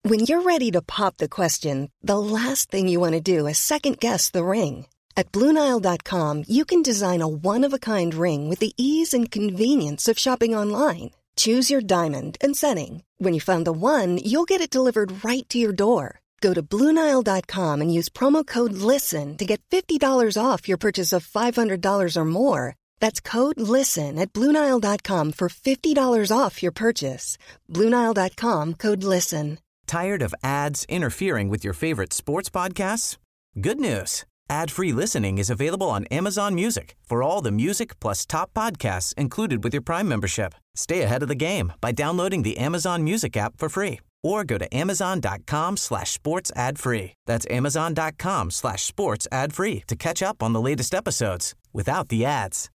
When you're ready to pop the question, the last thing you want to do is second-guess the ring. At BlueNile.com, you can design a one-of-a-kind ring with the ease and convenience of shopping online. Choose your diamond and setting. When you find the one, you'll get it delivered right to your door. Go to BlueNile.com and use promo code LISTEN to get $50 off your purchase of $500 or more. That's code LISTEN at BlueNile.com for $50 off your purchase. BlueNile.com, code LISTEN. Tired of ads interfering with your favorite sports podcasts? Good news. Ad-free listening is available on Amazon Music for all the music plus top podcasts included with your Prime membership. Stay ahead of the game by downloading the Amazon Music app for free or go to amazon.com/sports ad free. That's amazon.com/sports ad free to catch up on the latest episodes without the ads.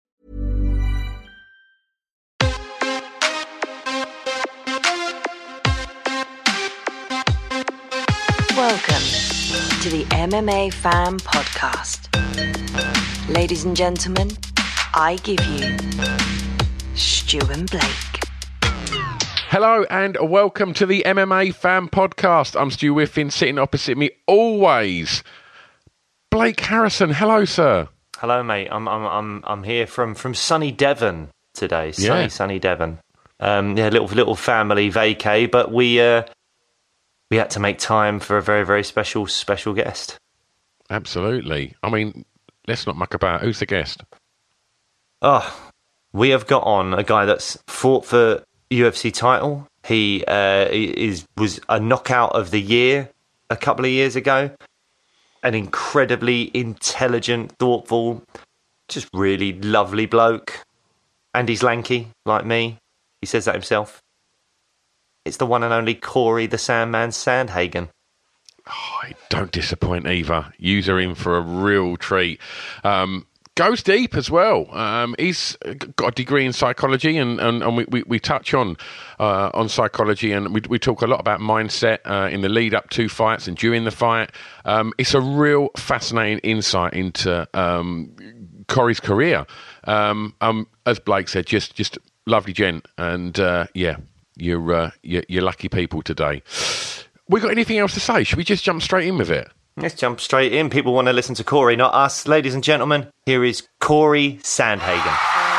Welcome to the MMA Fan Podcast. Ladies and gentlemen, I give you Stu and Blake. Hello and welcome to the MMA Fan Podcast. I'm Stu Whiffin, sitting opposite me always, Blake Harrison. Hello, sir. Hello, mate. I'm here from sunny Devon today. Sunny Devon. Little family vacay, but we had to make time for a very, very special guest. Absolutely. I mean, let's not muck about. Who's the guest? Oh, we have got on a guy that's fought for UFC title. He was a knockout of the year a couple of years ago. An incredibly intelligent, thoughtful, just really lovely bloke. And he's lanky, like me. He says that himself. It's the one and only Corey the Sandman Sandhagen. Oh, don't disappoint either. You're in for a real treat. Goes deep as well. He's got a degree in psychology, and we touch on psychology, and we talk a lot about mindset in the lead up to fights and during the fight. It's a real fascinating insight into Corey's career. As Blake said, just lovely gent, and You're lucky people today. We got anything else to say? Should we just jump straight in with it? Let's jump straight in. People want to listen to Corey, not us. Ladies and gentlemen, here is Corey Sandhagen.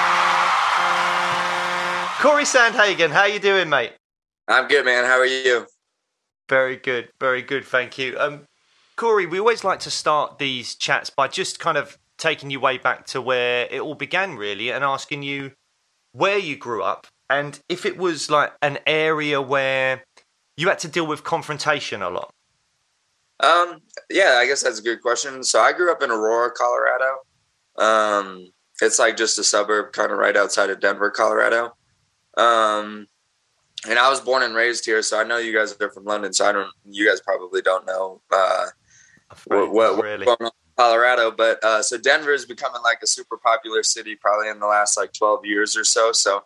Corey Sandhagen, how you doing, mate? I'm good, man. How are you? Very good, thank you. Corey, we always like to start these chats by just kind of taking you way back to where it all began, really, and asking you where you grew up. And if it was like an area where you had to deal with confrontation a lot? Yeah, I guess that's a good question. So I grew up in Aurora, Colorado. It's like just a suburb kind of right outside of Denver, Colorado. And I was born and raised here, so I know you guys are from London, so you guys probably don't know what's going on in Colorado. But so Denver is becoming like a super popular city probably in the last like 12 years or so. So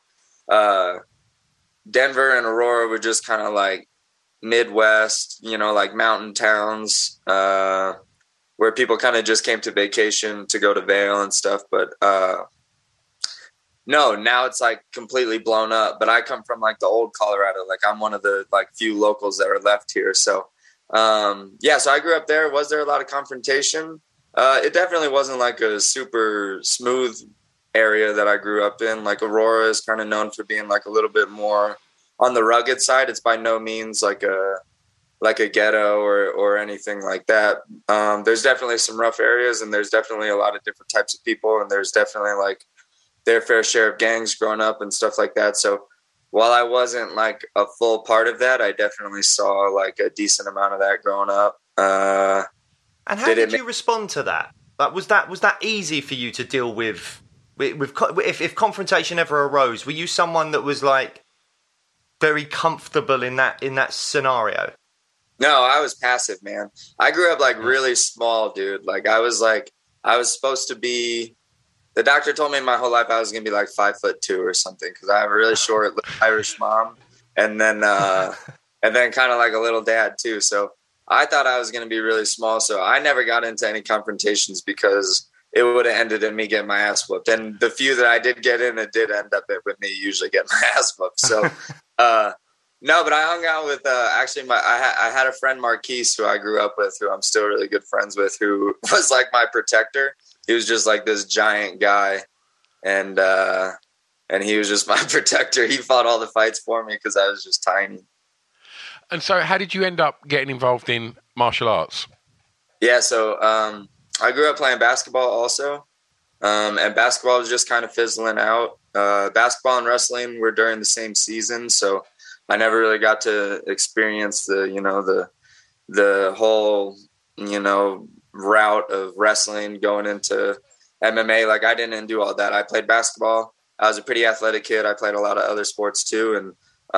Denver and Aurora were just kind of like Midwest, like mountain towns, where people kind of just came to vacation to go to Vail and stuff. But, no, now it's like completely blown up, but I come from like the old Colorado. Like I'm one of the like few locals that are left here. So, so I grew up there. Was there a lot of confrontation? It definitely wasn't like a super smooth area that I grew up in. Like Aurora is kind of known for being like a little bit more on the rugged side. It's by no means like a ghetto or anything like that. There's definitely some rough areas, and there's definitely a lot of different types of people, and there's definitely like their fair share of gangs growing up and stuff like that. So while I wasn't like a full part of that, I definitely saw like a decent amount of that growing up. And how did you respond to that? Like, was that easy for you to deal with if confrontation ever arose? Were you someone that was like very comfortable in that scenario? No, I was passive, man. I grew up like really small, dude. Like I was supposed to be. The doctor told me my whole life I was gonna be like 5'2" or something because I have a really short Irish mom, and then kind of like a little dad too. So I thought I was gonna be really small. So I never got into any confrontations because it would have ended in me getting my ass whooped. And the few that I did get in, it did end up with me usually getting my ass whooped. So, No, but I hung out with actually I had a friend Marquise who I grew up with, who I'm still really good friends with, who was like my protector. He was just like this giant guy, and he was just my protector. He fought all the fights for me because I was just tiny. And so, how did you end up getting involved in martial arts? Yeah, so I grew up playing basketball also, and basketball was just kind of fizzling out. Basketball and wrestling were during the same season, so I never really got to experience the whole, route of wrestling going into MMA. Like, I didn't do all that. I played basketball. I was a pretty athletic kid. I played a lot of other sports too.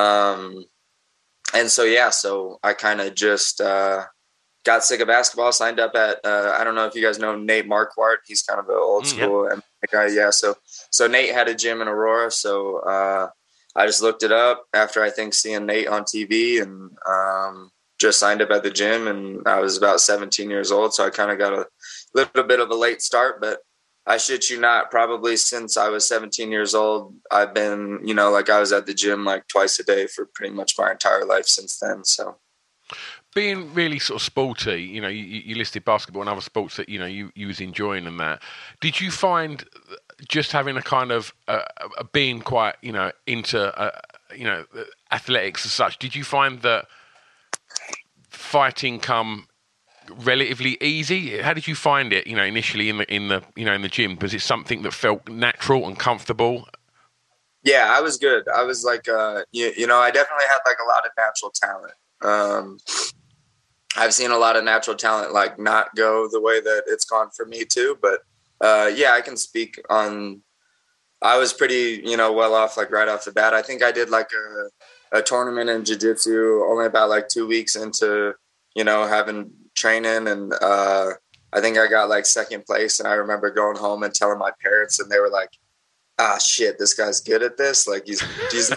And so I kind of just got sick of basketball, signed up at, I don't know if you guys know Nate Marquardt. He's kind of an old school MMA guy. Yeah. So Nate had a gym in Aurora. So I just looked it up after, I think, seeing Nate on TV, and just signed up at the gym. And I was about 17 years old. So I kind of got a little bit of a late start, but I shit you not, probably since I was 17 years old, I've been, I was at the gym like twice a day for pretty much my entire life since then. So being really sort of sporty, you listed basketball and other sports that, you was enjoying and that. Did you find just having a kind of being quite, into, athletics as such, did you find that fighting come relatively easy? How did you find it, initially in the gym? Was it something that felt natural and comfortable? Yeah, I was good. I was like, I definitely had like a lot of natural talent. I've seen a lot of natural talent like not go the way that it's gone for me too. But I can speak on. I was pretty, well off like right off the bat. I think I did like a tournament in jiu-jitsu only about like 2 weeks into, having training, and I think I got like second place. And I remember going home and telling my parents, and they were like, "Ah, shit, this guy's good at this. Like he's he's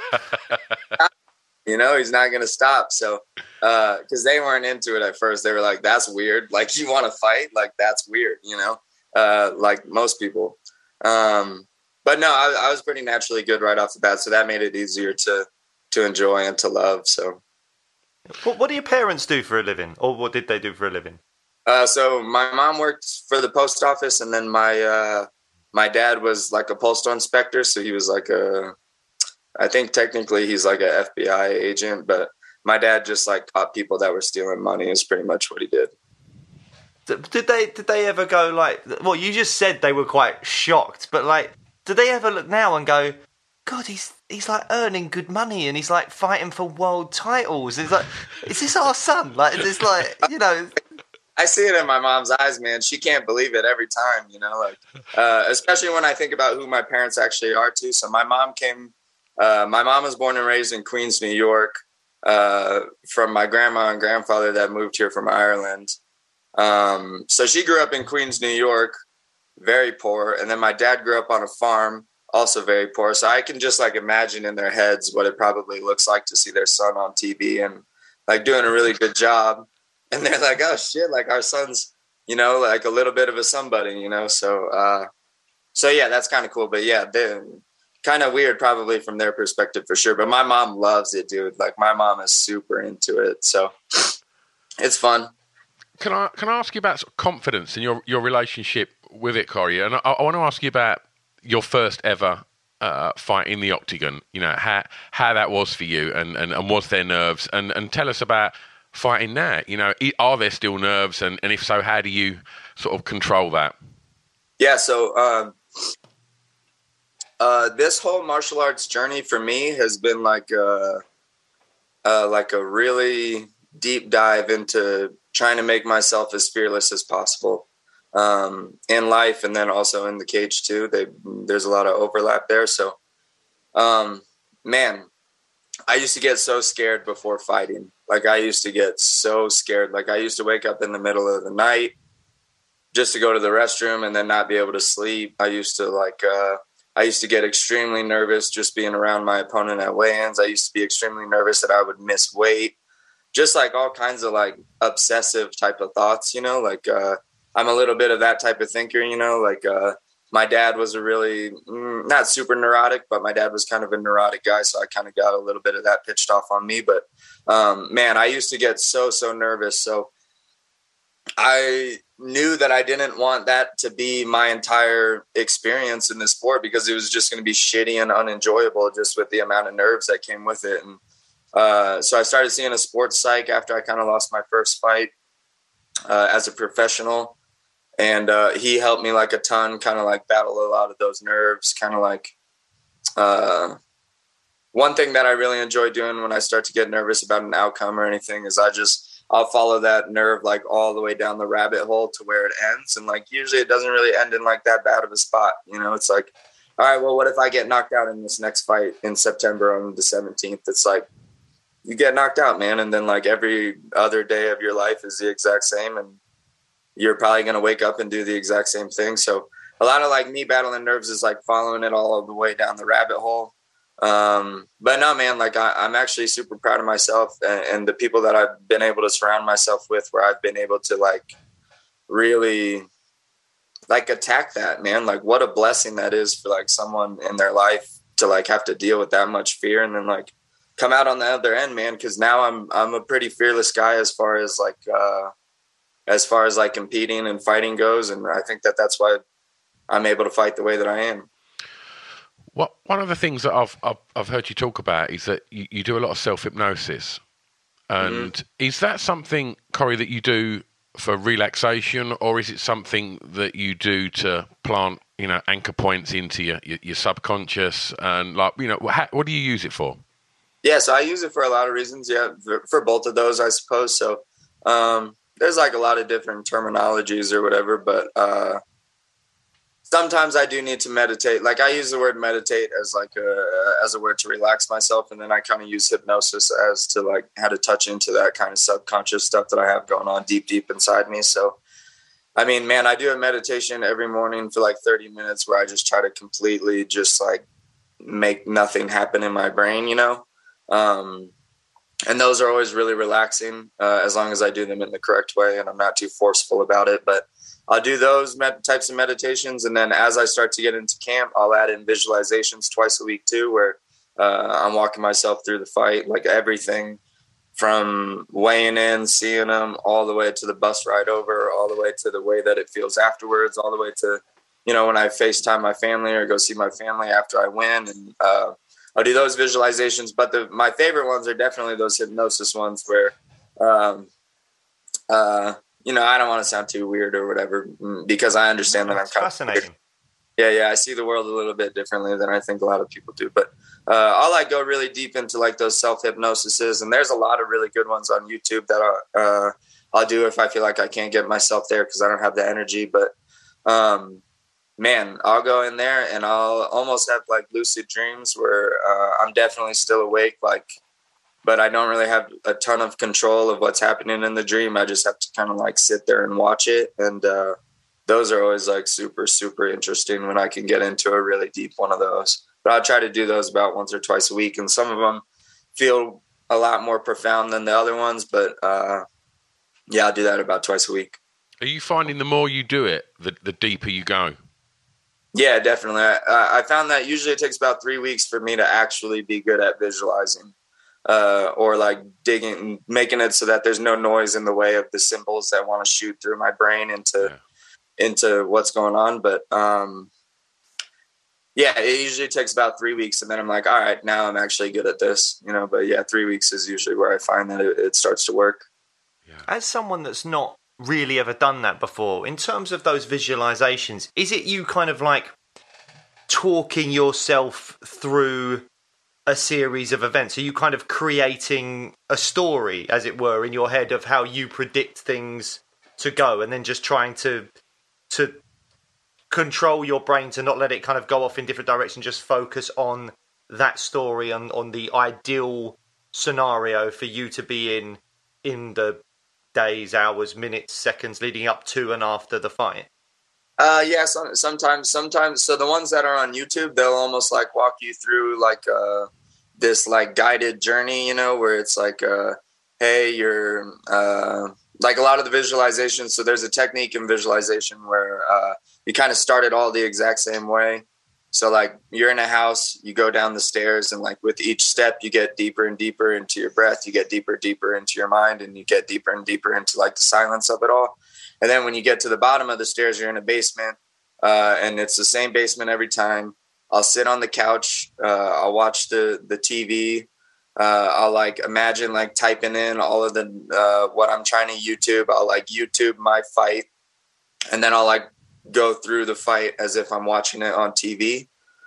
not going to stop." So, because they weren't into it at first, they were like, "That's weird. Like, you want to fight? Like, that's weird." Like most people. But no, I was pretty naturally good right off the bat, so that made it easier to enjoy and to love. So, what do your parents do for a living, or what did they do for a living? So my mom worked for the post office, and then my dad was like a postal inspector. So he was like I think technically he's like a FBI agent, but my dad just like caught people that were stealing money is pretty much what he did. Did they ever go like, well, you just said they were quite shocked, but like, did they ever look now and go, God, he's like earning good money and he's like fighting for world titles? It's like, is this our son? Like, is this like, I see it in my mom's eyes, man. She can't believe it every time, especially when I think about who my parents actually are too. So my mom was born and raised in Queens, New York, from my grandma and grandfather that moved here from Ireland. So she grew up in Queens, New York, very poor. And then my dad grew up on a farm, also very poor. So I can just like imagine in their heads what it probably looks like to see their son on TV and like doing a really good job. And they're like, "Oh shit, like our son's, like a little bit of a somebody, So yeah, that's kind of cool. But yeah, they're kind of weird probably from their perspective for sure. But my mom loves it, dude. Like my mom is super into it. So it's fun. Can I ask you about sort of confidence and your relationship with it, Corey? And I want to ask you about your first ever fight in the octagon. How that was for you, and was there nerves? And tell us about fighting now. Are there still nerves? And if so, how do you sort of control that? Yeah. So this whole martial arts journey for me has been like a really deep dive into trying to make myself as fearless as possible in life, and then also in the cage too. There's a lot of overlap there. So, man, I used to get so scared before fighting. Like I used to get so scared. Like I used to wake up in the middle of the night just to go to the restroom and then not be able to sleep. I used to get extremely nervous just being around my opponent at weigh-ins. I used to be extremely nervous that I would miss weight. Just like all kinds of like obsessive type of thoughts, like I'm a little bit of that type of thinker, my dad was a really not super neurotic, but my dad was kind of a neurotic guy. So I kind of got a little bit of that pitched off on me. But man, I used to get so nervous. So I knew that I didn't want that to be my entire experience in the sport, because it was just going to be shitty and unenjoyable just with the amount of nerves that came with it. And so I started seeing a sports psych after I kind of lost my first fight as a professional. And he helped me like a ton, kind of like battle a lot of those nerves, kind of like one thing that I really enjoy doing when I start to get nervous about an outcome or anything is I'll follow that nerve like all the way down the rabbit hole to where it ends. And like, usually it doesn't really end in like that bad of a spot. You know, it's like, all right, well, what if I get knocked out in this next fight in September on the 17th? It's like, you get knocked out, man. And then like every other day of your life is the exact same. And you're probably going to wake up and do the exact same thing. So a lot of like me battling nerves is like following it all the way down the rabbit hole. But no, man, like I'm actually super proud of myself and the people that I've been able to surround myself with, where I've been able to like really like attack that, man. Like what a blessing that is for like someone in their life to like have to deal with that much fear and then like come out on the other end, man. Cause now I'm a pretty fearless guy as far as like competing and fighting goes. And I think that that's why I'm able to fight the way that I am. One of the things that I've heard you talk about is that you do a lot of self-hypnosis. And is that something, Corey, that you do for relaxation, or is it something that you do to plant, you know, anchor points into your subconscious? And like, you know, what do you use it for? Yeah, so I use it for a lot of reasons. Yeah, for both of those, I suppose. So there's like a lot of different terminologies or whatever, but sometimes I do need to meditate. Like I use the word meditate as like as a word to relax myself. And then I kind of use hypnosis as to like how to touch into that kind of subconscious stuff that I have going on deep inside me. So, I mean, man, I do a meditation every morning for like 30 minutes where I just try to completely just like make nothing happen in my brain, you know? And those are always really relaxing as long as I do them in the correct way and I'm not too forceful about it. But I'll do those types of meditations. And then as I start to get into camp, I'll add in visualizations twice a week too, where I'm walking myself through the fight, like everything from weighing in, seeing them, all the way to the bus ride over, all the way to the way that it feels afterwards, all the way to, you know, when I FaceTime my family or go see my family after I win. And I'll do those visualizations. But my favorite ones are definitely those hypnosis ones where, you know, I don't want to sound too weird or whatever, because I understand that I'm kind fascinating. Of yeah, I see the world a little bit differently than I think a lot of people do. But I'll like go really deep into like those self-hypnosises, and there's a lot of really good ones on YouTube that I'll do if I feel like I can't get myself there because I don't have the energy. But man, I'll go in there and I'll almost have like lucid dreams where I'm definitely still awake, like, but I don't really have a ton of control of what's happening in the dream. I just have to kind of like sit there and watch it. And those are always like super, super interesting when I can get into a really deep one of those. But I'll try to do those about once or twice a week. And some of them feel a lot more profound than the other ones. But yeah, I'll do that about twice a week. Are you finding the more you do it, the deeper you go? Yeah, definitely. I found that usually it takes about 3 weeks for me to actually be good at visualizing. Or like digging, making it so that there's no noise in the way of the symbols that want to shoot through my brain into what's going on. But yeah, it usually takes about 3 weeks, and then I'm like, all right, now I'm actually good at this, you know. But yeah, 3 weeks is usually where I find that it starts to work. Yeah. As someone that's not really ever done that before, in terms of those visualizations, is it you kind of like talking yourself through a series of events? Are you kind of creating a story, as it were, in your head of how you predict things to go, and then just trying to control your brain to not let it kind of go off in different directions, just focus on that story and on the ideal scenario for you to be in the days, hours, minutes, seconds leading up to and after the fight? Yeah, sometimes. So the ones that are on YouTube, they'll almost like walk you through like this like guided journey, you know, where it's like, hey, you're like a lot of the visualization. So there's a technique in visualization where you kind of start it all the exact same way. So like you're in a house, you go down the stairs, and like with each step, you get deeper and deeper into your breath. You get deeper, deeper into your mind, and you get deeper and deeper into like the silence of it all. And then when you get to the bottom of the stairs, you're in a basement, and it's the same basement every time. I'll sit on the couch. I'll watch the TV. I'll like imagine like typing in all of the what I'm trying to YouTube. I'll like YouTube my fight, and then I'll like go through the fight as if I'm watching it on TV.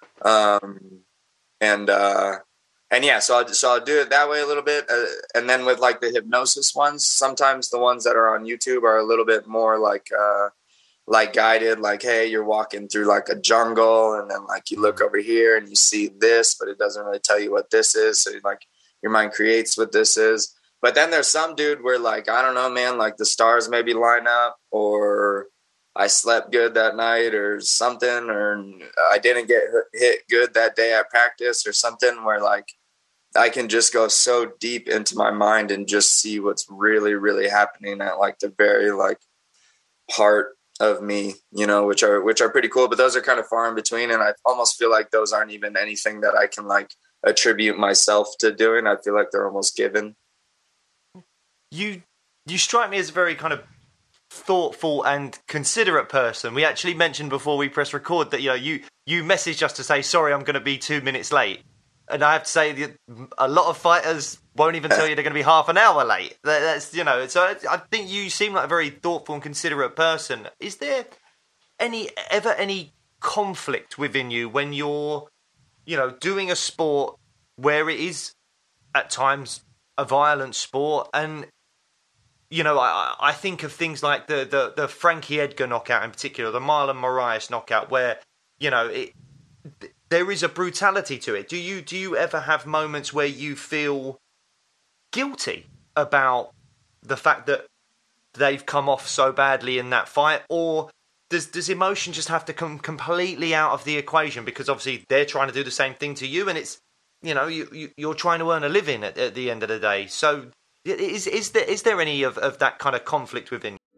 And yeah, so I'll do it that way a little bit. And then with like the hypnosis ones, sometimes the ones that are on YouTube are a little bit more like guided, like, hey, you're walking through like a jungle, and then like you look over here and you see this, but it doesn't really tell you what this is. So like your mind creates what this is. But then there's some dude where like, I don't know, man, like the stars maybe line up, or I slept good that night or something, or I didn't get hit good that day at practice or something, where like I can just go so deep into my mind and just see what's really, really happening at like the very like heart of me, you know, which are pretty cool, but those are kind of far in between. And I almost feel like those aren't even anything that I can like attribute myself to doing. I feel like they're almost given. You strike me as a very kind of thoughtful and considerate person. We actually mentioned before we press record that, you know, you messaged us to say, sorry, I'm going to be 2 minutes late. And I have to say that a lot of fighters won't even tell you they're going to be half an hour late. That's, you know, so I think you seem like a very thoughtful and considerate person. Is there ever any conflict within you when you're, you know, doing a sport where it is at times a violent sport? And, you know, I think of things like the Frankie Edgar knockout in particular, the Marlon Moraes knockout, where, you know, there is a brutality to it. Do you ever have moments where you feel guilty about the fact that they've come off so badly in that fight, or does emotion just have to come completely out of the equation, because obviously they're trying to do the same thing to you, and it's, you know, you're trying to earn a living at the end of the day. So is there any of that kind of conflict within you?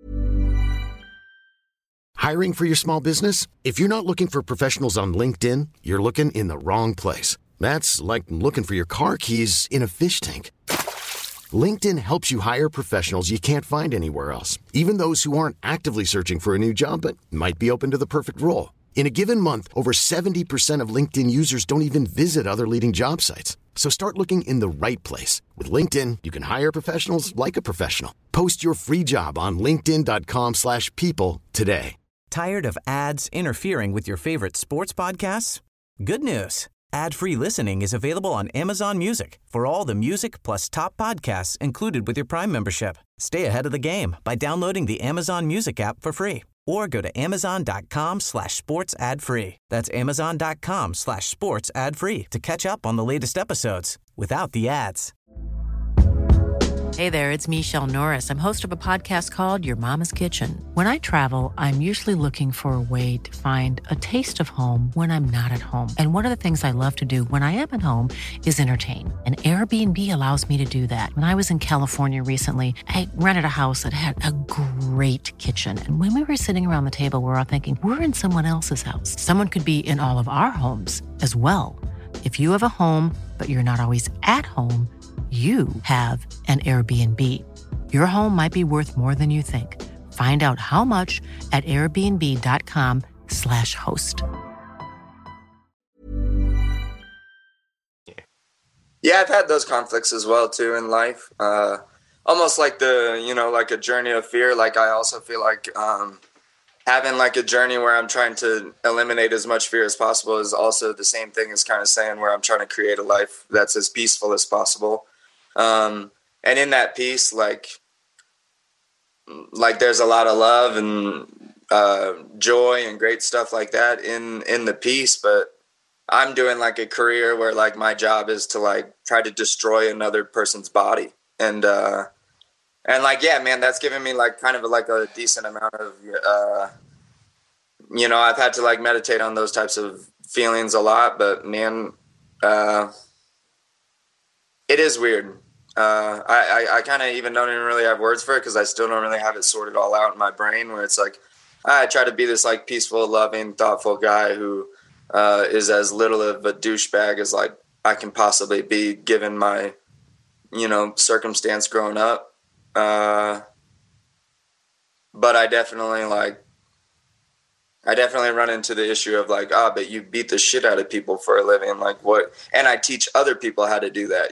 Hiring for your small business? If you're not looking for professionals on LinkedIn, you're looking in the wrong place. That's like looking for your car keys in a fish tank. LinkedIn helps you hire professionals you can't find anywhere else, even those who aren't actively searching for a new job but might be open to the perfect role. In a given month, over 70% of LinkedIn users don't even visit other leading job sites. So start looking in the right place. With LinkedIn, you can hire professionals like a professional. Post your free job on linkedin.com/people today. Tired of ads interfering with your favorite sports podcasts? Good news. Ad-free listening is available on Amazon Music for all the music plus top podcasts included with your Prime membership. Stay ahead of the game by downloading the Amazon Music app for free, or go to amazon.com/sports ad free. That's amazon.com/sports ad free to catch up on the latest episodes without the ads. Hey there, it's Michelle Norris. I'm host of a podcast called Your Mama's Kitchen. When I travel, I'm usually looking for a way to find a taste of home when I'm not at home. And one of the things I love to do when I am at home is entertain. And Airbnb allows me to do that. When I was in California recently, I rented a house that had a great kitchen. And when we were sitting around the table, we're all thinking, we're in someone else's house. Someone could be in all of our homes as well. If you have a home, but you're not always at home, you have an Airbnb. Your home might be worth more than you think. Find out how much at airbnb.com/host. Yeah, I've had those conflicts as well too in life. Almost like like a journey of fear. Like I also feel like having like a journey where I'm trying to eliminate as much fear as possible is also the same thing as kind of saying where I'm trying to create a life that's as peaceful as possible. And in that peace, like there's a lot of love and joy and great stuff like that in the peace. But I'm doing like a career where like my job is to like try to destroy another person's body. And like, yeah, man, that's given me like kind of like a decent amount of, I've had to like meditate on those types of feelings a lot, but man, it is weird. I kind of even don't even really have words for it because I still don't really have it sorted all out in my brain, where it's like I try to be this like peaceful, loving, thoughtful guy who is as little of a douchebag as like I can possibly be given my, circumstance growing up. But I definitely run into the issue of like, but you beat the shit out of people for a living. Like what? And I teach other people how to do that.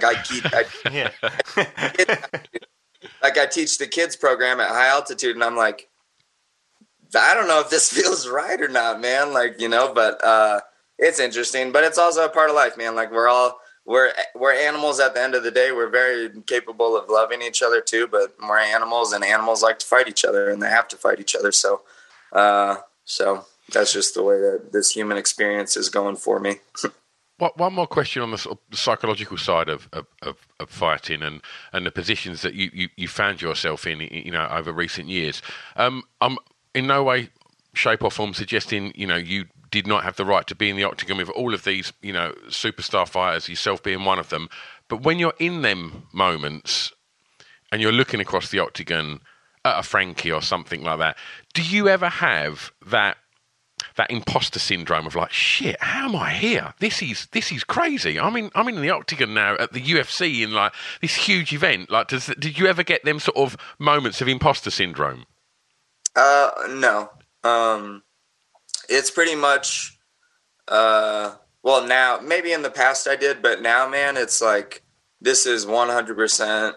I teach the kids program at High Altitude, and I'm like, I don't know if this feels right or not, man. Like, but it's interesting, but it's also a part of life, man. Like we're animals at the end of the day. We're very capable of loving each other too, but we're animals, and animals like to fight each other, and they have to fight each other. So that's just the way that this human experience is going for me. One more question on the sort of psychological side of fighting and the positions that you found yourself in, over recent years. I'm in no way, shape or form suggesting, you did not have the right to be in the octagon with all of these, superstar fighters, yourself being one of them. But when you're in them moments and you're looking across the octagon at a Frankie or something like that, do you ever have that imposter syndrome of like, shit, how am I here? This is crazy. I'm in the octagon now at the UFC in like this huge event. Like, did you ever get them sort of moments of imposter syndrome? No. It's pretty much, well, now, maybe in the past I did, but now, man, it's like, this is 100%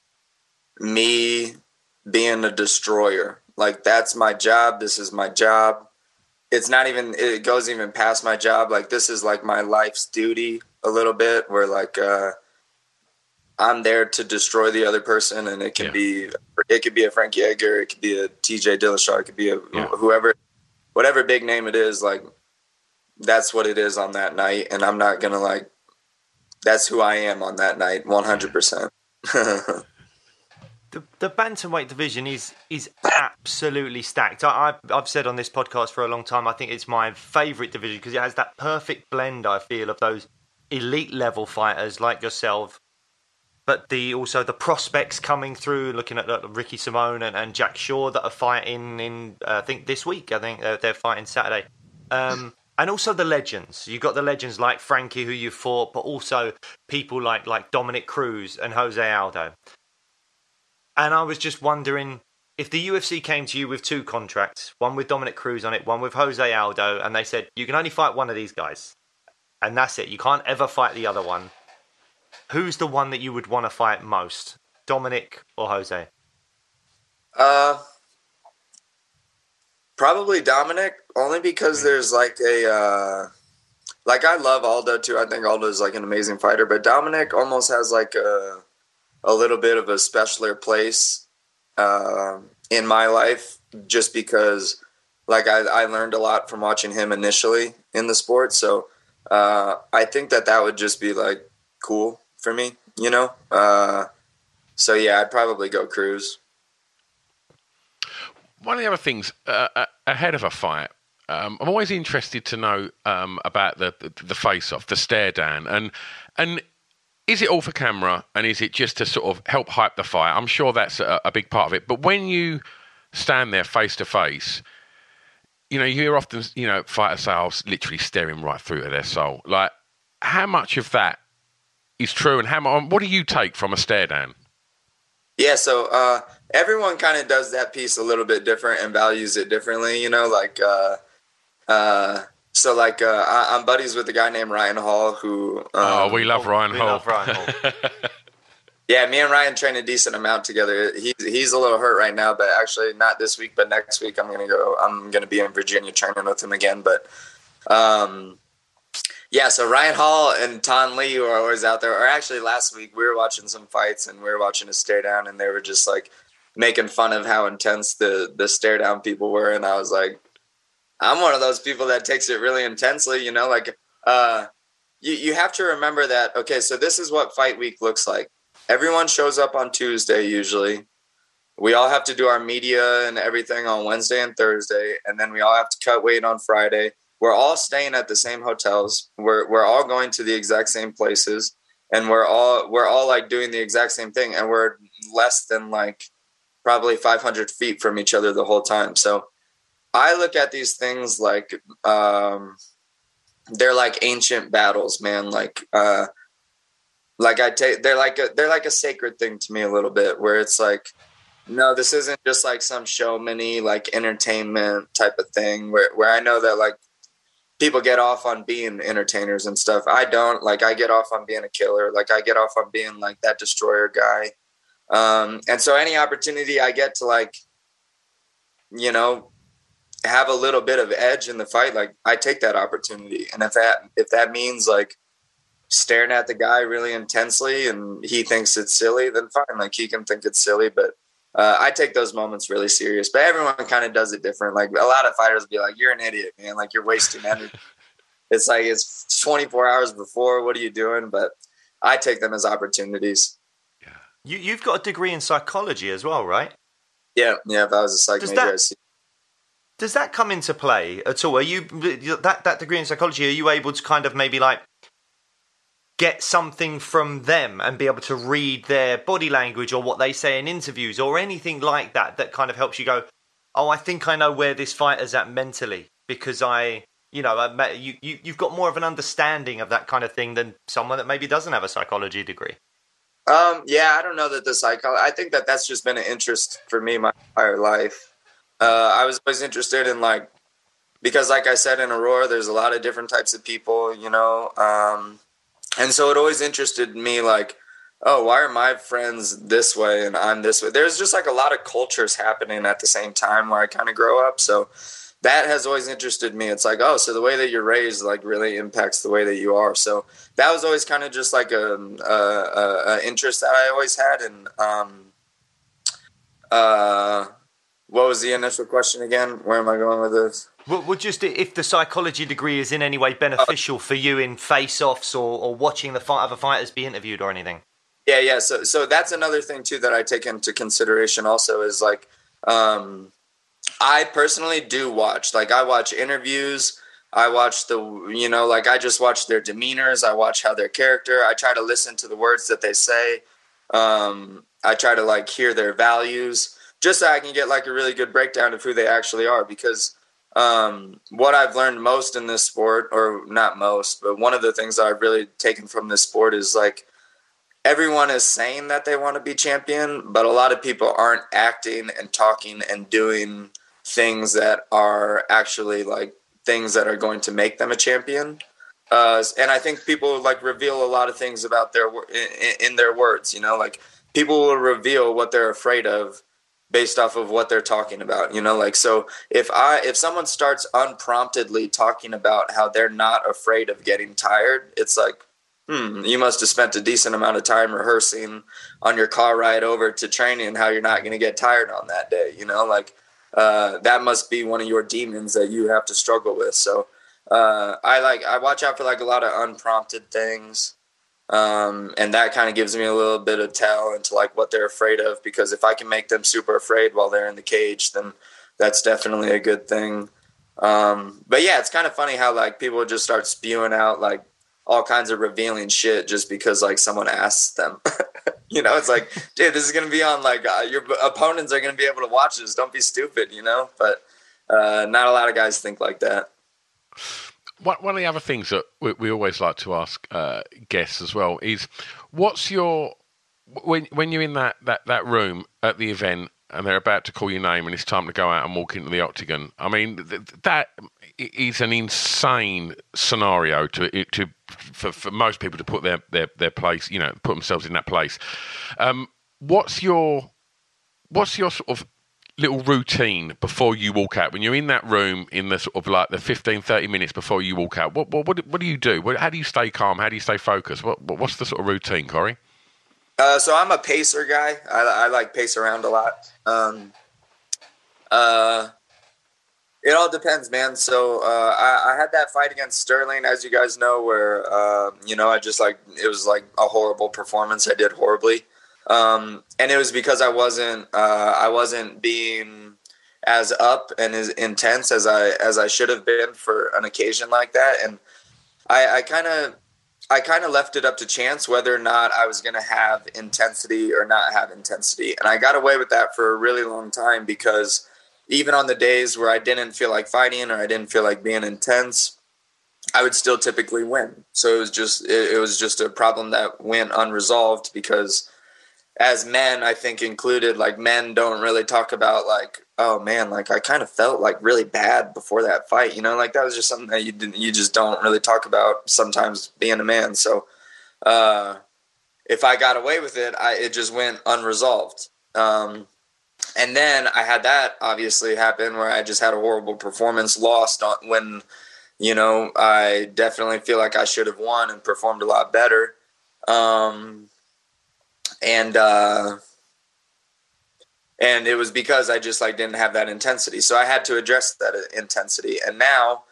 me being a destroyer. Like, that's my job. This is my job. It's not even, it goes even past my job. Like, this is like my life's duty a little bit, where like, I'm there to destroy the other person, and it could be a Frankie Edgar, it could be a TJ Dillashaw, it could be whoever, whatever big name it is. Like, that's what it is on that night, and I'm not gonna like. That's who I am on that night, 100%. The bantamweight division is absolutely stacked. I've said on this podcast for a long time, I think it's my favourite division because it has that perfect blend, I feel, of those elite level fighters like yourself, but also the prospects coming through, looking at Ricky Simone and Jack Shaw that are fighting in, I think this week. I think they're fighting Saturday. And also the legends. You've got the legends like Frankie, who you fought, but also people like Dominic Cruz and Jose Aldo. And I was just wondering, if the UFC came to you with two contracts, one with Dominic Cruz on it, one with Jose Aldo, and they said, you can only fight one of these guys, and that's it. You can't ever fight the other one. Who's the one that you would want to fight most? Dominic or Jose? Probably Dominic, only because there's like I love Aldo too. I think Aldo is like an amazing fighter, but Dominic almost has like a little bit of a specialer place in my life, just because like I learned a lot from watching him initially in the sport. So I think that would just be like cool for me, so yeah, I'd probably go Cruz. One of the other things ahead of a fight, I'm always interested to know about the face-off, the stare down, and is it all for camera, and is it just to sort of help hype the fight? I'm sure that's a big part of it. But when you stand there face to face, you hear often, fighters say, "I was literally staring right through to their soul." Like, how much of that is true, and what do you take from a stare down? Yeah, so everyone kind of does that piece a little bit different and values it differently, I'm buddies with a guy named Ryan Hall who... we love Ryan Hall. Love Ryan Hall. Yeah, me and Ryan train a decent amount together. He's a little hurt right now, but actually not this week, but next week I'm gonna be in Virginia training with him again. But yeah, so Ryan Hall and Ton Lee, who are always out there, or actually last week we were watching some fights and we were watching a stare down, and they were just like making fun of how intense the stare down people were, and I was like, I'm one of those people that takes it really intensely, you have to remember that, okay, so this is what fight week looks like. Everyone shows up on Tuesday usually. We all have to do our media and everything on Wednesday and Thursday, and then we all have to cut weight on Friday. We're all staying at the same hotels. We're all going to the exact same places. and we're all like doing the exact same thing, and we're less than like probably 500 feet from each other the whole time. So I look at these things like they're like ancient battles, man. Like they're like a sacred thing to me a little bit, where it's like, no, this isn't just like some showmany, like entertainment type of thing where I know that like people get off on being entertainers and stuff. I don't. Like, I get off on being a killer. Like, I get off on being like that destroyer guy. And so any opportunity I get to like, you know, have a little bit of edge in the fight, like I take that opportunity. And if that means like staring at the guy really intensely and he thinks it's silly, then fine. Like, he can think it's silly, but I take those moments really serious. But everyone kind of does it different. Like, a lot of fighters be like, "You're an idiot, man. Like, you're wasting energy." It's like, it's 24 hours before. What are you doing? But I take them as opportunities. Yeah. You've got a degree in psychology as well, right? Yeah. If I was a psych major, does that come into play at all? Are you that degree in psychology? Are you able to kind of maybe like get something from them and be able to read their body language or what they say in interviews or anything like that kind of helps you go, oh, I think I know where this fighter's at mentally, because you've got more of an understanding of that kind of thing than someone that maybe doesn't have a psychology degree? Yeah, I don't know that the psychology. I think that's just been an interest for me my entire life. I was always interested in like, because like I said, in Aurora, there's a lot of different types of people, you know, and so it always interested me like, oh, why are my friends this way and I'm this way? There's just like a lot of cultures happening at the same time where I kind of grow up. So that has always interested me. It's like, oh, so the way that you're raised like really impacts the way that you are. So that was always kind of just like a interest that I always had. And what was the initial question again? Where am I going with this? Well, just if the psychology degree is in any way beneficial for you in face-offs or watching the other fighters be interviewed or anything. Yeah. So that's another thing too that I take into consideration also is like, I personally do watch. Like, I watch interviews. I watch I just watch their demeanors. I watch how their character. I try to listen to the words that they say. I try to like hear their values, just so I can get like a really good breakdown of who they actually are. Because what I've learned most in this sport, or not most, but one of the things that I've really taken from this sport is like, everyone is saying that they want to be champion, but a lot of people aren't acting and talking and doing things that are actually like things that are going to make them a champion. And I think people like reveal a lot of things about in their words, you know, like people will reveal what they're afraid of based off of what they're talking about, you know, like, so if someone starts unpromptedly talking about how they're not afraid of getting tired, it's like, you must have spent a decent amount of time rehearsing on your car ride over to training and how you're not going to get tired on that day, you know, like, that must be one of your demons that you have to struggle with. So, I watch out for like a lot of unprompted things. And that kind of gives me a little bit of tell into like what they're afraid of, because if I can make them super afraid while they're in the cage, then that's definitely a good thing. But yeah, it's kind of funny how like people just start spewing out like all kinds of revealing shit just because like someone asks them. You know, it's like, dude, this is going to be on like your opponents are going to be able to watch this. Don't be stupid, you know, but not a lot of guys think like that. One of the other things that we always like to ask guests as well is, what's your, when you're in that room at the event and they're about to call your name and it's time to go out and walk into the octagon, I mean, that is an insane scenario for most people to put their place, you know, put themselves in that place. What's your sort of little routine before you walk out when you're in that room in the sort of like the 15-30 minutes before you walk out? What do you do? How do you stay calm? How do you stay focused? What's the sort of routine, Corey? So I'm a pacer guy. I like pace around a lot. It all depends, man. So I had that fight against Sterling, as you guys know, where I just like, it was like a horrible performance. I did horribly. And it was because I wasn't being as up and as intense as I should have been for an occasion like that. And I kind of I kind of left it up to chance whether or not I was going to have intensity or not have intensity. And I got away with that for a really long time, because even on the days where I didn't feel like fighting or I didn't feel like being intense, I would still typically win. So it was just a problem that went unresolved, because as men, I think included, like, men don't really talk about, like, oh man, like I kind of felt like really bad before that fight, you know, like that was just something that you just don't really talk about sometimes being a man. So if I got away with it, it just went unresolved. And then I had that obviously happen where I just had a horrible performance, lost when, you know, I definitely feel like I should have won and performed a lot better. And it was because I just like didn't have that intensity. So I had to address that intensity. And now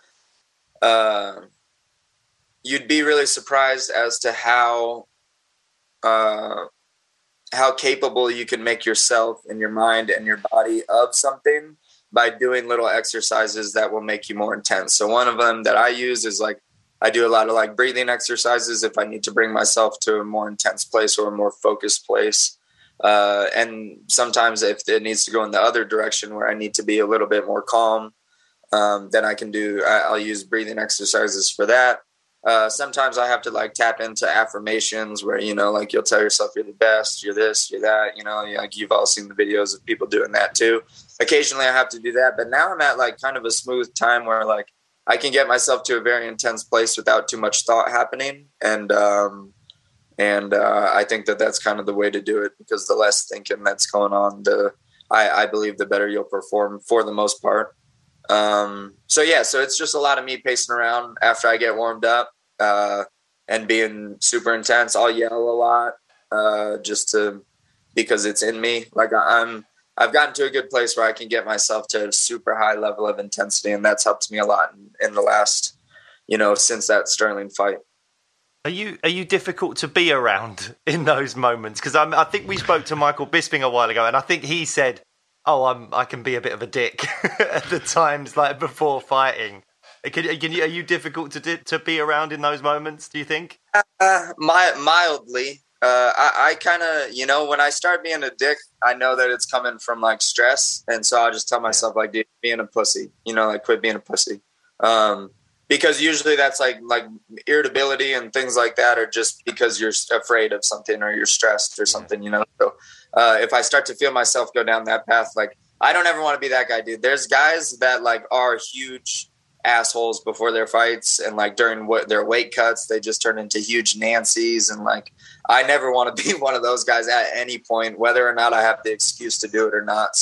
you'd be really surprised as to how capable you can make yourself and your mind and your body of something by doing little exercises that will make you more intense. So one of them that I use is like, I do a lot of like breathing exercises if I need to bring myself to a more intense place or a more focused place. And sometimes if it needs to go in the other direction where I need to be a little bit more calm, then I'll use breathing exercises for that. Sometimes I have to like tap into affirmations where, you know, like you'll tell yourself you're the best, you're this, you're that, you know, like you've all seen the videos of people doing that too. Occasionally I have to do that, but now I'm at like kind of a smooth time where like I can get myself to a very intense place without too much thought happening. And I think that that's kind of the way to do it, because the less thinking that's going on, I believe the better you'll perform for the most part. So it's just a lot of me pacing around after I get warmed up, and being super intense. I'll yell a lot, because it's in me. Like I've gotten to a good place where I can get myself to a super high level of intensity, and that's helped me a lot in the last, you know, since that Sterling fight. Are you difficult to be around in those moments? Because I think we spoke to Michael Bisping a while ago, and I think he said, "Oh, I can be a bit of a dick at the times, like before fighting." Are you difficult to be around in those moments? Do you think? Mildly. I kind of, you know, when I start being a dick, I know that it's coming from like stress, and so I'll just tell myself like, dude, being a pussy, you know, like quit being a pussy. Because usually that's like irritability and things like that are just because you're afraid of something or you're stressed or something, you know? So if I start to feel myself go down that path, like I don't ever want to be that guy, dude. There's guys that like are huge assholes before their fights, and like during their weight cuts, they just turn into huge Nancys. And like, I never want to be one of those guys at any point, whether or not I have the excuse to do it or not.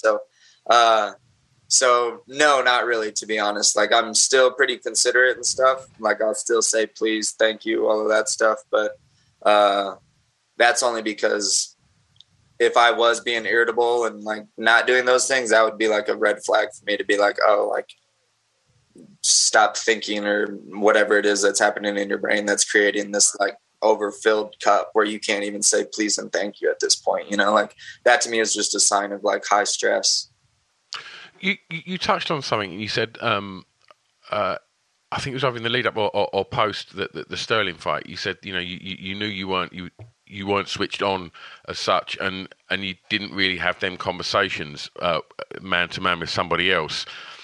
So no, not really, to be honest. Like I'm still pretty considerate and stuff. Like I'll still say please, thank you, all of that stuff. But that's only because if I was being irritable and like not doing those things, that would be like a red flag for me to be like, oh, like stop thinking or whatever it is that's happening in your brain that's creating this like overfilled cup where you can't even say please and thank you at this point. You know, like that to me is just a sign of like high stress. You touched on something. You said, I think it was either in the lead up or post the Sterling fight. You said, you know, you knew you weren't switched on as such, and you didn't really have them conversations man to man with somebody else.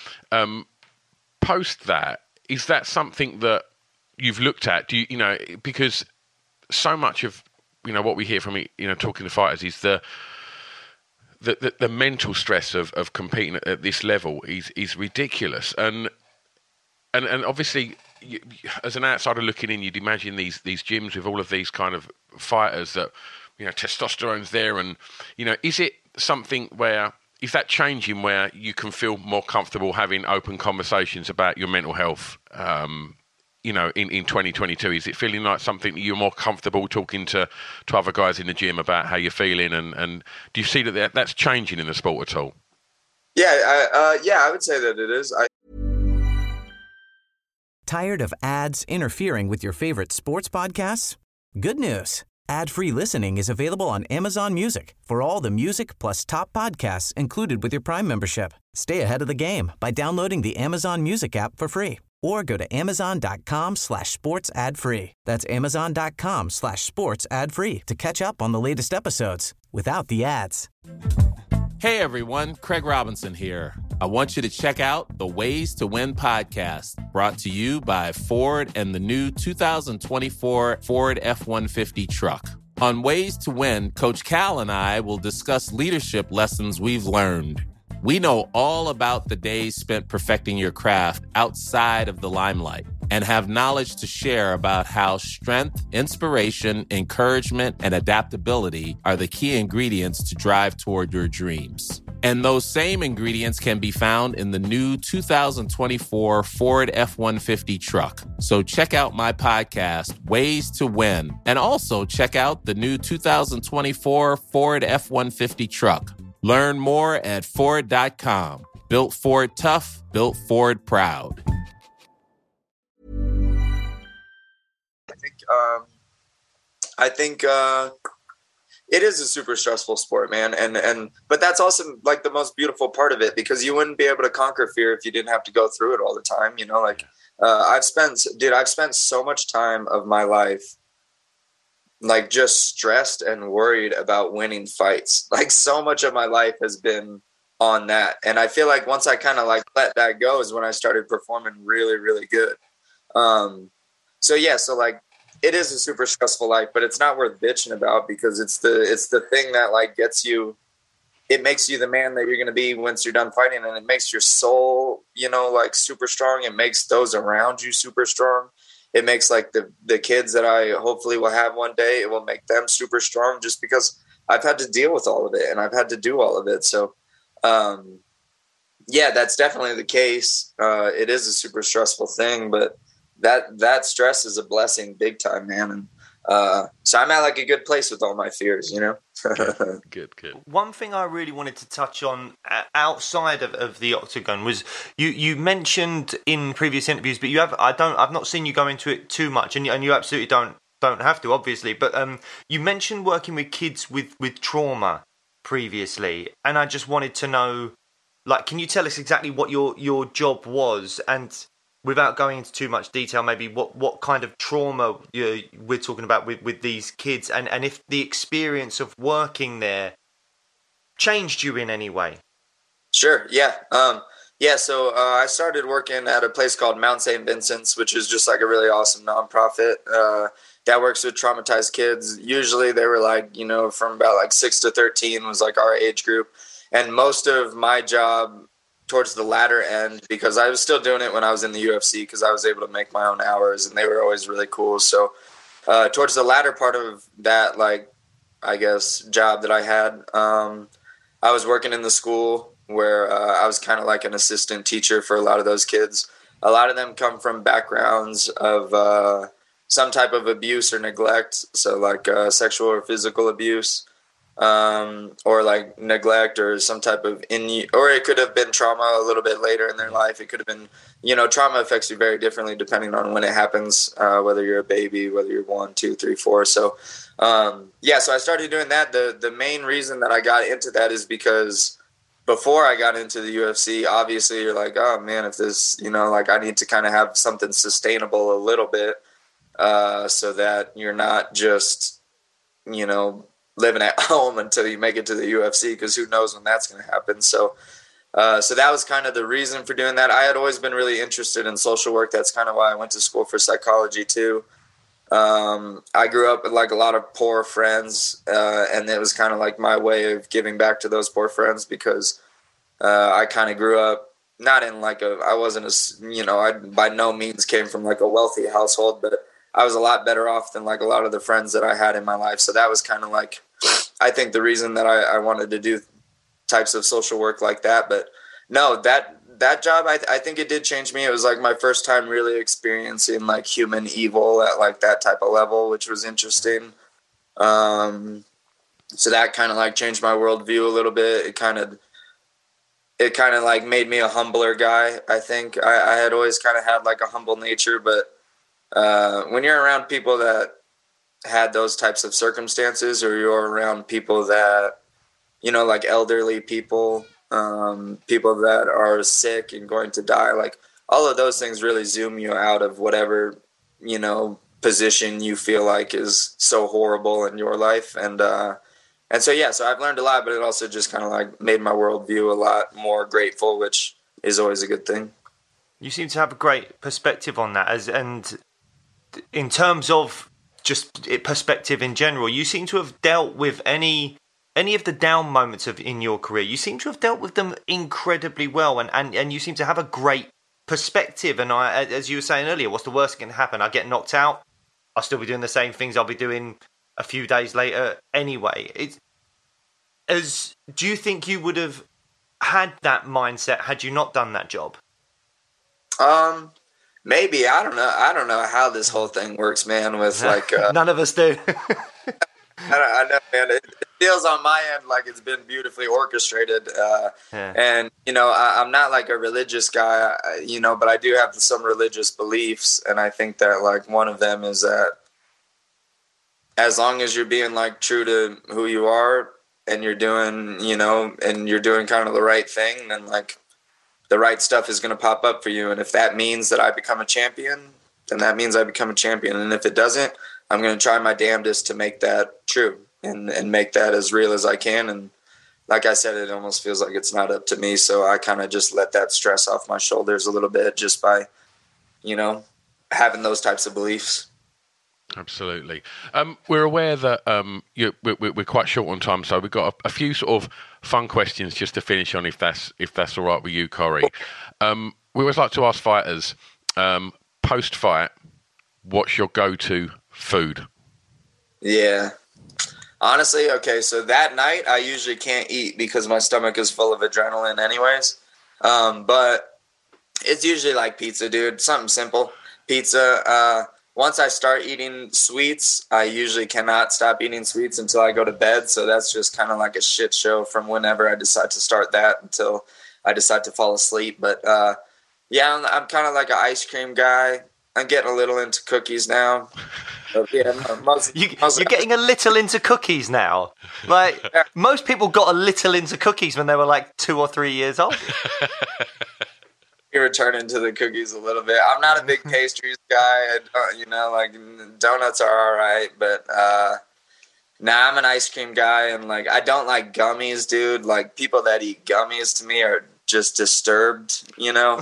Post that, is that something that you've looked at? Do you know, because so much of, you know, what we hear from, you know, talking to fighters is the mental stress of competing at this level is ridiculous, and obviously as an outsider looking in, you'd imagine these gyms with all of these kind of fighters that, you know, testosterone's there, and you know, is it something where, is that changing where you can feel more comfortable having open conversations about your mental health? You know, in 2022, is it feeling like something that you're more comfortable talking to other guys in the gym about how you're feeling, and do you see that that's changing in the sport at all? Yeah, I would say that it is. Tired of ads interfering with your favorite sports podcasts? Good news. Ad-free listening is available on Amazon Music for all the music plus top podcasts included with your Prime membership. Stay ahead of the game by downloading the Amazon Music app for free or go to amazon.com/sports ad free. That's amazon.com/sports ad free to catch up on the latest episodes without the ads. Hey everyone, Craig Robinson here. I want you to check out the Ways to Win podcast, brought to you by Ford and the new 2024 Ford F-150 truck. On Ways to Win, Coach Cal and I will discuss leadership lessons we've learned. We know all about the days spent perfecting your craft outside of the limelight and have knowledge to share about how strength, inspiration, encouragement, and adaptability are the key ingredients to drive toward your dreams. And those same ingredients can be found in the new 2024 Ford F-150 truck. So check out my podcast, Ways to Win, and also check out the new 2024 Ford F-150 truck. Learn more at Ford.com. Built Ford tough, built Ford proud. I think it is a super stressful sport, man. But that's also like the most beautiful part of it, because you wouldn't be able to conquer fear if you didn't have to go through it all the time. You know, like I've spent so much time of my life like just stressed and worried about winning fights. Like so much of my life has been on that. And I feel like once I kind of like let that go is when I started performing really, really good. So like it is a super stressful life, but it's not worth bitching about, because it's the thing that like gets you, it makes you the man that you're going to be once you're done fighting. And it makes your soul, you know, like super strong. It makes those around you super strong. It makes like the kids that I hopefully will have one day, it will make them super strong, just because I've had to deal with all of it and I've had to do all of it. So, yeah, that's definitely the case. It is a super stressful thing, but that stress is a blessing big time, man. And so I'm at like a good place with all my fears, you know? Good. One thing I really wanted to touch on outside of the octagon was you mentioned in previous interviews, but I've not seen you go into it too much, and you absolutely don't have to, obviously. But you mentioned working with kids with trauma previously, and I just wanted to know, like, can you tell us exactly what your job was, and without going into too much detail, maybe what kind of trauma we're talking about with these kids, and if the experience of working there changed you in any way? Sure, yeah. So I started working at a place called Mount St. Vincent's, which is just like a really awesome nonprofit that works with traumatized kids. Usually they were like, you know, from about like 6 to 13 was like our age group. And most of my job towards the latter end, because I was still doing it when I was in the UFC, because I was able to make my own hours and they were always really cool. So towards the latter part of that, like, I guess, job that I had, I was working in the school where I was kind of like an assistant teacher for a lot of those kids. A lot of them come from backgrounds of some type of abuse or neglect. So like sexual or physical abuse. Or like neglect or some type of or it could have been trauma a little bit later in their life. It could have been, you know, trauma affects you very differently depending on when it happens, whether you're a baby, whether you're 1, 2, 3, 4. So, so I started doing that. The main reason that I got into that is because before I got into the UFC, obviously you're like, oh man, if this, you know, like I need to kind of have something sustainable a little bit, so that you're not just, you know, living at home until you make it to the UFC, because who knows when that's going to happen. So that was kind of the reason for doing that. I had always been really interested in social work. That's kind of why I went to school for psychology too. I grew up with like a lot of poor friends, and it was kind of like my way of giving back to those poor friends, because I kind of grew up not in like I wasn't I by no means came from like a wealthy household, but I was a lot better off than like a lot of the friends that I had in my life. So that was kind of like, I think the reason that I wanted to do types of social work like that. But no, that job, I think it did change me. It was like my first time really experiencing like human evil at like that type of level, which was interesting. So that kind of like changed my worldview a little bit. It kind of like made me a humbler guy. I think I had always kind of had like a humble nature, but when you're around people that had those types of circumstances, or you're around people that, you know, like elderly people, people that are sick and going to die, like all of those things really zoom you out of whatever, you know, position you feel like is so horrible in your life. And so, yeah, so I've learned a lot, but it also just kind of like made my worldview a lot more grateful, which is always a good thing. You seem to have a great perspective on that, and in terms of just perspective in general, you seem to have dealt with any of the down moments in your career. You seem to have dealt with them incredibly well, and you seem to have a great perspective. And as you were saying earlier, what's the worst that can happen? I get knocked out. I'll still be doing the same things I'll be doing a few days later anyway. Do you think you would have had that mindset had you not done that job? Maybe. I don't know how this whole thing works, man, with like none of us do. I know, man. It feels on my end like it's been beautifully orchestrated. And, you know, I'm not like a religious guy, you know, but I do have some religious beliefs. And I think that like one of them is that as long as you're being like true to who you are and you're doing, you know, and you're doing kind of the right thing, then like the right stuff is going to pop up for you. And if that means that I become a champion, then that means I become a champion. And if it doesn't, I'm going to try my damnedest to make that true and make that as real as I can. And like I said, it almost feels like it's not up to me. So I kind of just let that stress off my shoulders a little bit just by, you know, having those types of beliefs. Absolutely. We're aware that we're quite short on time, so we've got a few sort of fun questions just to finish on, if that's all right with you, Corey. We always like to ask fighters, post-fight, what's your go-to food? Yeah. Honestly, okay, so that night I usually can't eat because my stomach is full of adrenaline anyways. But it's usually like pizza, dude. Something simple. Pizza. Once I start eating sweets, I usually cannot stop eating sweets until I go to bed. So that's just kind of like a shit show from whenever I decide to start that until I decide to fall asleep. But yeah, I'm kind of like an ice cream guy. I'm getting a little into cookies now. But yeah, you're getting a little into cookies now. Like most people got a little into cookies when they were like 2 or 3 years old. Returning to the cookies a little bit. I'm not a big pastries guy. You know, like donuts are all right, but I'm an ice cream guy, and like I don't like gummies, dude. Like people that eat gummies to me are just disturbed. You know,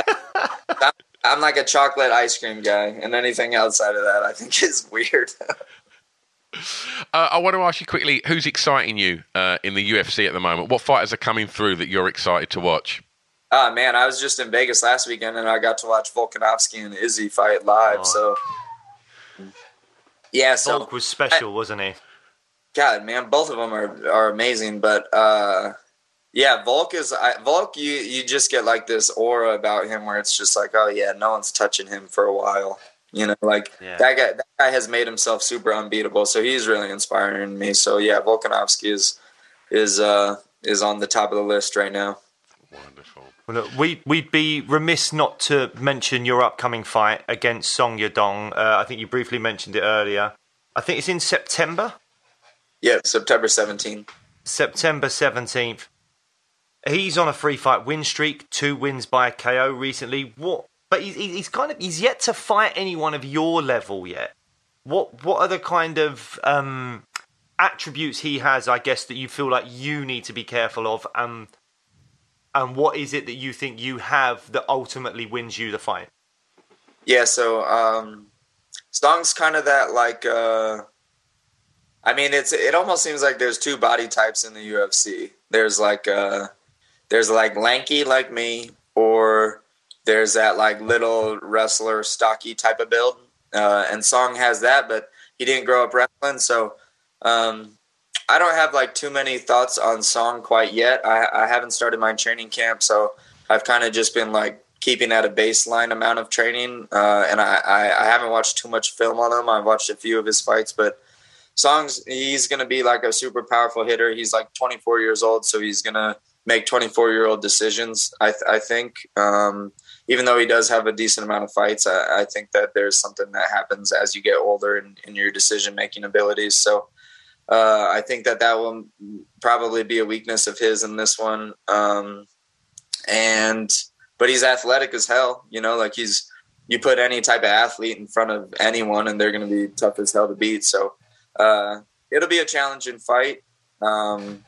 I'm like a chocolate ice cream guy, and anything outside of that I think is weird. I want to ask you quickly, who's exciting you in the UFC at the moment? What fighters are coming through that you're excited to watch? Oh, man, I was just in Vegas last weekend, and I got to watch Volkanovski and Izzy fight live. So, yeah. So Volk was special, wasn't he? God, man, both of them are amazing. But, yeah, Volk, you just get like this aura about him where it's just like, oh, yeah, no one's touching him for a while. You know, like that guy has made himself super unbeatable. So he's really inspiring me. So, yeah, Volkanovski is on the top of the list right now. Wonderful. Well, look, we'd be remiss not to mention your upcoming fight against Song Yadong. I think you briefly mentioned it earlier. I think it's in September? Yeah, September 17th. September 17th. He's on a 3-fight win streak, 2 wins by KO recently. But he's yet to fight anyone of your level yet. What are the kind of attributes he has, I guess, that you feel like you need to be careful of? And what is it that you think you have that ultimately wins you the fight? Yeah, so Stong's kind of that like, I mean, it almost seems like there's 2 body types in the UFC. There's like lanky like me, or there's that like little wrestler stocky type of build. And Song has that, but he didn't grow up wrestling, so I don't have like too many thoughts on Song quite yet. I haven't started my training camp, so I've kind of just been like keeping at a baseline amount of training. And I haven't watched too much film on him. I've watched a few of his fights, but he's going to be like a super powerful hitter. He's like 24 years old, so he's going to make 24-year-old decisions, I think. Even though he does have a decent amount of fights, I think that there's something that happens as you get older in your decision-making abilities. So I think that will probably be a weakness of his in this one. And but he's athletic as hell. You know, like you put any type of athlete in front of anyone and they're going to be tough as hell to beat. So it'll be a challenging fight. And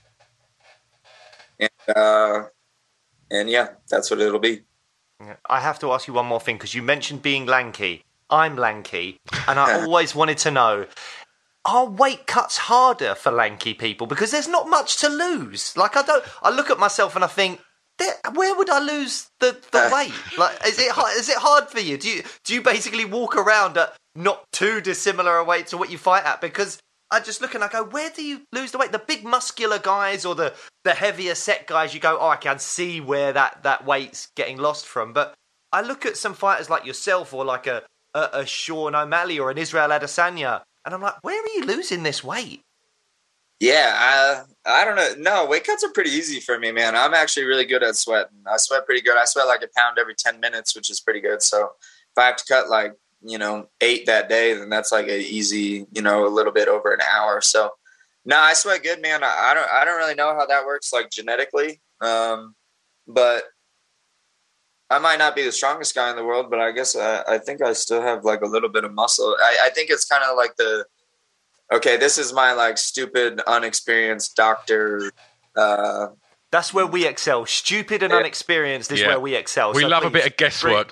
yeah, that's what it'll be. I have to ask you one more thing, because you mentioned being lanky. I'm lanky, and I always wanted to know, are weight cuts harder for lanky people? Because there's not much to lose. Like, I look at myself and I think, where would I lose the weight? Like, is it hard for you? Do you basically walk around at not too dissimilar a weight to what you fight at? Because I just look and I go, where do you lose the weight? The big muscular guys or the heavier set guys, you go, oh, I can see where that weight's getting lost from. But I look at some fighters like yourself or like a Sean O'Malley or an Israel Adesanya, and I'm like, where are you losing this weight? Yeah, I don't know. No, weight cuts are pretty easy for me, man. I'm actually really good at sweating. I sweat pretty good. I sweat like a pound every 10 minutes, which is pretty good. So if I have to cut like, 8 that day, then that's like an easy, a little bit over an hour. So no, I sweat good, man. I don't really know how that works, like genetically. But I might not be the strongest guy in the world, but I guess I think I still have like a little bit of muscle. I think it's kind of like this is my like stupid, unexperienced doctor. That's where we excel. Stupid and unexperienced is where we excel. We love a bit of guesswork.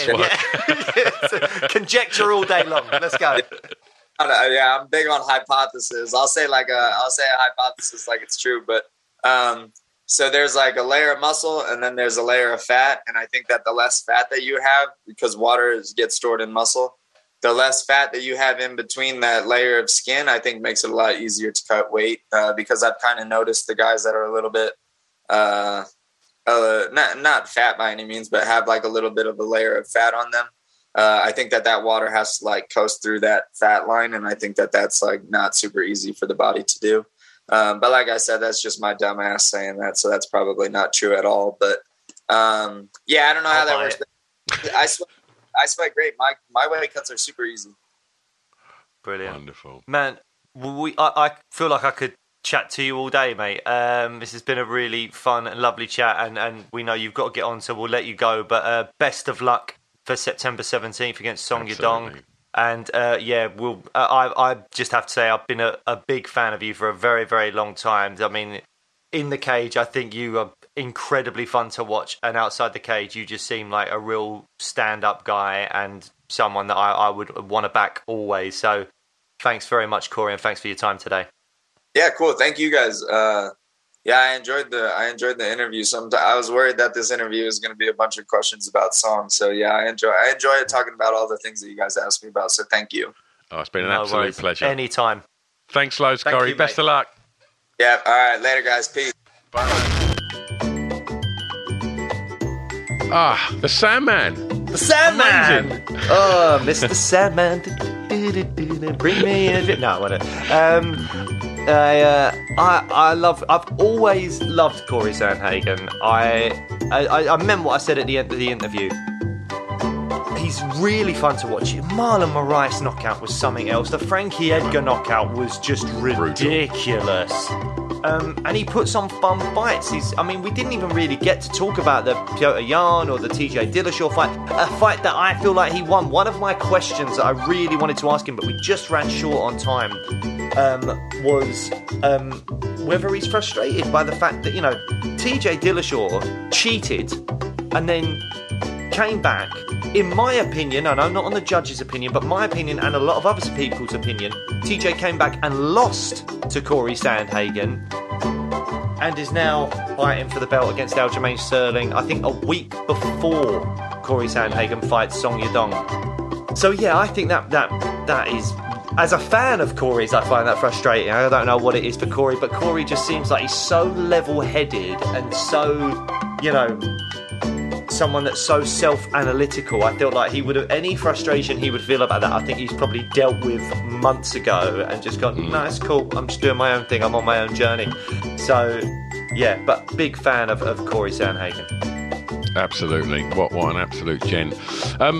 Conjecture all day long. Let's go. Yeah, I'm big on hypothesis. I'll say a hypothesis like it's true, but so there's like a layer of muscle and then there's a layer of fat, and I think that the less fat that you have, because water gets stored in muscle, the less fat that you have in between that layer of skin, I think makes it a lot easier to cut weight, because I've kind of noticed the guys that are a little bit not fat by any means, but have like a little bit of a layer of fat on them. I think that water has to like coast through that fat line, and I think that's like not super easy for the body to do. But like I said, that's just my dumb ass saying that, so that's probably not true at all. But yeah, I don't know how that works. I sweat great. My weight cuts are super easy. Brilliant. Wonderful. Man, I feel like I could chat to you all day, mate. This has been a really fun and lovely chat, and we know you've got to get on, so we'll let you go. But best of luck for September 17th against Song Yadong. And I just have to say I've been a big fan of you for a very, very long time. I mean, in the cage, I think you are incredibly fun to watch, and outside the cage, you just seem like a real stand-up guy and someone that I would want to back always. So thanks very much, Corey, and thanks for your time today. Yeah, cool. Thank you, guys. Yeah, I enjoyed the interview. I was worried that this interview was going to be a bunch of questions about songs. So yeah, I enjoy it talking about all the things that you guys asked me about. So thank you. Oh, it's been an absolute pleasure. Anytime. Thanks loads, Corey. Best of luck. Yeah. All right. Later, guys. Peace. Bye. The Sandman. The Sandman. Amazing. Oh, Mr. Sandman. Bring me in. No, whatever. I've always loved Corey Sandhagen. I remember what I said at the end of the interview. He's really fun to watch. Marlon Moraes knockout was something else. The Frankie Edgar knockout was just ridiculous. And he puts on fun fights. We didn't even really get to talk about the Petr Yan or the TJ Dillashaw fight. A fight that I feel like he won. One of my questions that I really wanted to ask him, but we just ran short on time, was whether he's frustrated by the fact that, TJ Dillashaw cheated and then came back. In my opinion, I know not on the judge's opinion, but my opinion and a lot of other people's opinion, TJ came back and lost to Corey Sandhagen and is now fighting for the belt against Aljamain Sterling, I think a week before Corey Sandhagen fights Song Yadong. So yeah, I think that is, as a fan of Corey's, I find that frustrating. I don't know what it is for Corey, but Corey just seems like he's so level-headed and so, someone that's so self-analytical. I feel like he would have, any frustration he would feel about that, I think he's probably dealt with months ago and just gone, no, it's cool, I'm just doing my own thing, I'm on my own journey. So yeah, but big fan of Corey Sandhagen. Absolutely. What an absolute gent.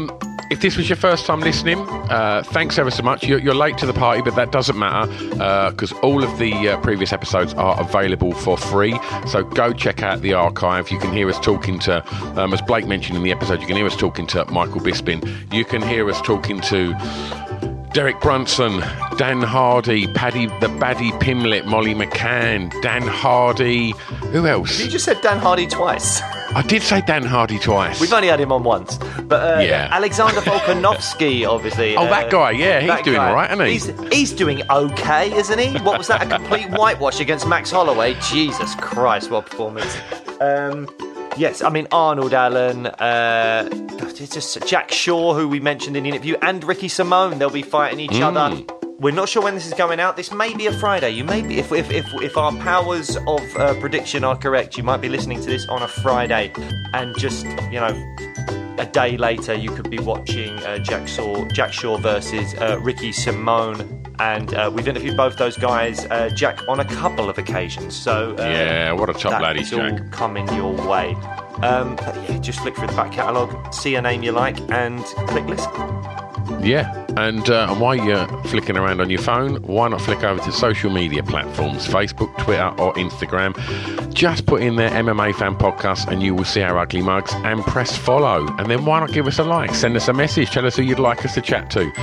if this was your first time listening, thanks ever so much. You're late to the party, but that doesn't matter because all of the previous episodes are available for free. So go check out the archive. You can hear us talking to, as Blake mentioned in the episode, you can hear us talking to Michael Bisping. You can hear us talking to Derek Brunson, Dan Hardy, Paddy the Baddie Pimlet, Molly McCann, Dan Hardy. Who else? You just said Dan Hardy twice. I did say Dan Hardy twice. We've only had him on once. But Alexander Volkanovski, obviously. Oh, that guy, yeah. He's doing all right, isn't he? He's doing okay, isn't he? What was that? A complete whitewash against Max Holloway? Jesus Christ, what performance. Yes, I mean, Arnold Allen, it's just Jack Shaw, who we mentioned in the interview, and Ricky Simone. They'll be fighting each other. We're not sure when this is going out. This may be a Friday. You may be, if our powers of prediction are correct, you might be listening to this on a Friday, and just, you know, a day later you could be watching Jack Shaw versus Ricky Simone. And we've interviewed both those guys, Jack, on a couple of occasions. So yeah, what a top lad he's Jack. All coming your way. But yeah, just flick through the back catalogue, see a name you like, and click listen. Yeah, and while you're flicking around on your phone, why not flick over to social media platforms, Facebook, Twitter or Instagram. Just put in there MMA Fan Podcast and you will see our ugly mugs, and press follow. And then why not give us a like, send us a message, tell us who you'd like us to chat to.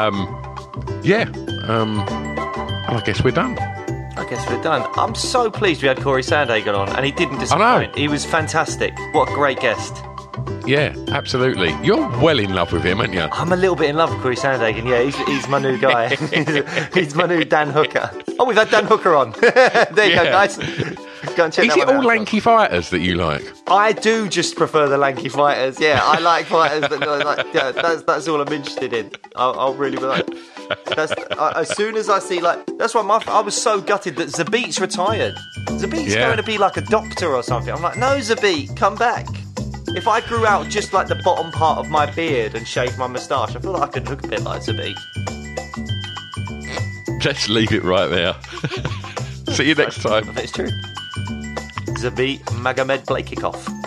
And I guess we're done. I'm so pleased we had Corey Sandhagen on, and he didn't disappoint. He was fantastic. What a great guest. Yeah, absolutely. You're well in love with him, aren't you? I'm a little bit in love with Corey Sandhagen. Yeah, he's my new guy. He's my new Dan Hooker. Oh, we've had Dan Hooker on. There you go, guys. Go and check Is that it one all out. lanky fighters that you like? I do just prefer the lanky fighters. Yeah, I like fighters that like. Yeah, that's all I'm interested in. I'll really be like. As soon as I see, like, that's why I was so gutted that Zabit's retired. Zabit's going to be like a doctor or something. I'm like, no, Zabit, come back. If I grew out just like the bottom part of my beard and shaved my moustache, I feel like I could look a bit like Zabit. Let's leave it right there. See you next time. It's true. Zabit Magomed Blakikov.